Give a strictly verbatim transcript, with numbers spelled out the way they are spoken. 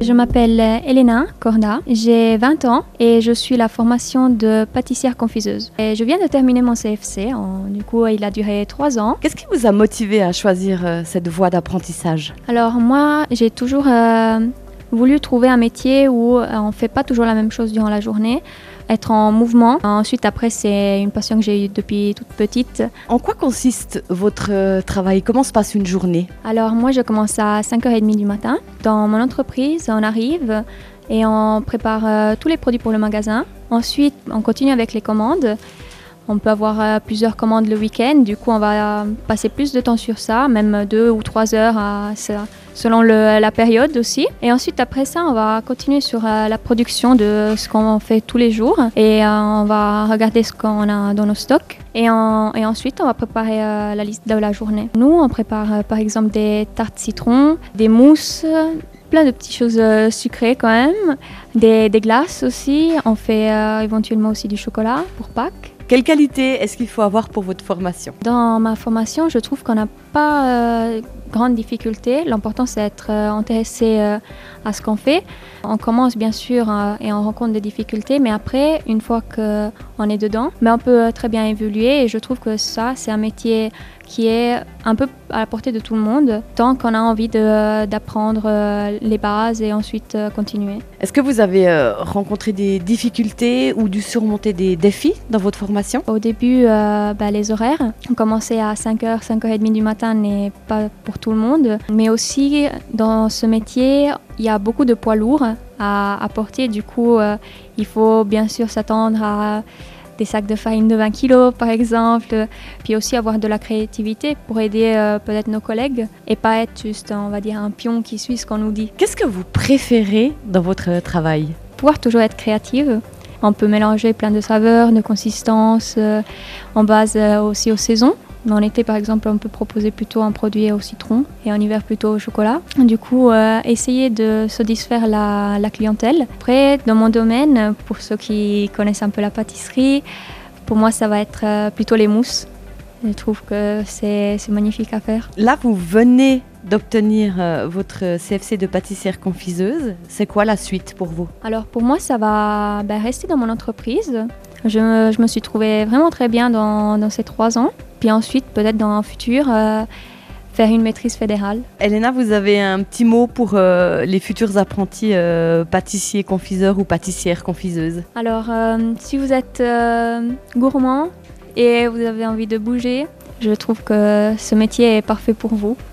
Je m'appelle Elena Corda, j'ai vingt ans et je suis la formation de pâtissière-confiseuse. Et je viens de terminer mon C F C, en, du coup il a duré trois ans. Qu'est-ce qui vous a motivé à choisir euh, cette voie d'apprentissage? Alors moi j'ai toujours euh, voulu trouver un métier où euh, on ne fait pas toujours la même chose durant la journée, être en mouvement. Ensuite après c'est une passion que j'ai eue depuis toute petite. En quoi consiste votre euh, travail? Comment se passe une journée? Alors moi je commence à cinq heures trente du matin. Dans mon entreprise on arrive et on prépare euh, tous les produits pour le magasin. Ensuite on continue avec les commandes. On peut avoir euh, plusieurs commandes le week-end, du coup on va euh, passer plus de temps sur ça, même deux ou trois heures à, ça, selon le, la période aussi. Et ensuite après ça on va continuer sur euh, la production de ce qu'on fait tous les jours et euh, on va regarder ce qu'on a dans nos stocks. Et, en, et ensuite on va préparer euh, la liste de la journée. Nous on prépare euh, par exemple des tartes citron, des mousses, plein de petites choses euh, sucrées quand même, des, des glaces aussi, on fait euh, éventuellement aussi du chocolat pour Pâques. Quelle qualité est-ce qu'il faut avoir pour votre formation? Dans ma formation, je trouve qu'on n'a pas euh, grande difficulté. L'important, c'est d'être euh, intéressé euh, à ce qu'on fait. On commence bien sûr euh, et on rencontre des difficultés, mais après, une fois qu'on est dedans, mais on peut euh, très bien évoluer. Et je trouve que ça, c'est un métier qui est un peu à la portée de tout le monde, tant qu'on a envie de, d'apprendre euh, les bases et ensuite euh, continuer. Est-ce que vous avez euh, rencontré des difficultés ou dû surmonter des défis dans votre formation? Au début, euh, bah, les horaires. On commençait à cinq heures, cinq heures trente du matin n'est pas pour tout le monde. Mais aussi, dans ce métier, il y a beaucoup de poids lourds à, à porter. Du coup, euh, il faut bien sûr s'attendre à des sacs de farine de vingt kilos par exemple, puis aussi avoir de la créativité pour aider euh, peut-être nos collègues et pas être juste, on va dire, un pion qui suit ce qu'on nous dit. Qu'est-ce que vous préférez dans votre travail? Pouvoir toujours être créative. On peut mélanger plein de saveurs, de consistances, euh, en base euh, aussi aux saisons. En été, par exemple, on peut proposer plutôt un produit au citron et en hiver plutôt au chocolat. Du coup, euh, essayer de satisfaire la, la clientèle. Après, dans mon domaine, pour ceux qui connaissent un peu la pâtisserie, pour moi, ça va être euh, plutôt les mousses. Je trouve que c'est, c'est magnifique à faire. Là, vous venez d'obtenir euh, votre C F C de pâtissière-confiseuse. C'est quoi la suite pour vous? Alors, pour moi, ça va ben, rester dans mon entreprise. Je me, je me suis trouvée vraiment très bien dans, dans ces trois ans. Puis ensuite, peut-être dans un futur, euh, faire une maîtrise fédérale. Elena, vous avez un petit mot pour euh, les futurs apprentis euh, pâtissiers, confiseurs ou pâtissières confiseuses? Alors, euh, si vous êtes euh, gourmand et vous avez envie de bouger, je trouve que ce métier est parfait pour vous.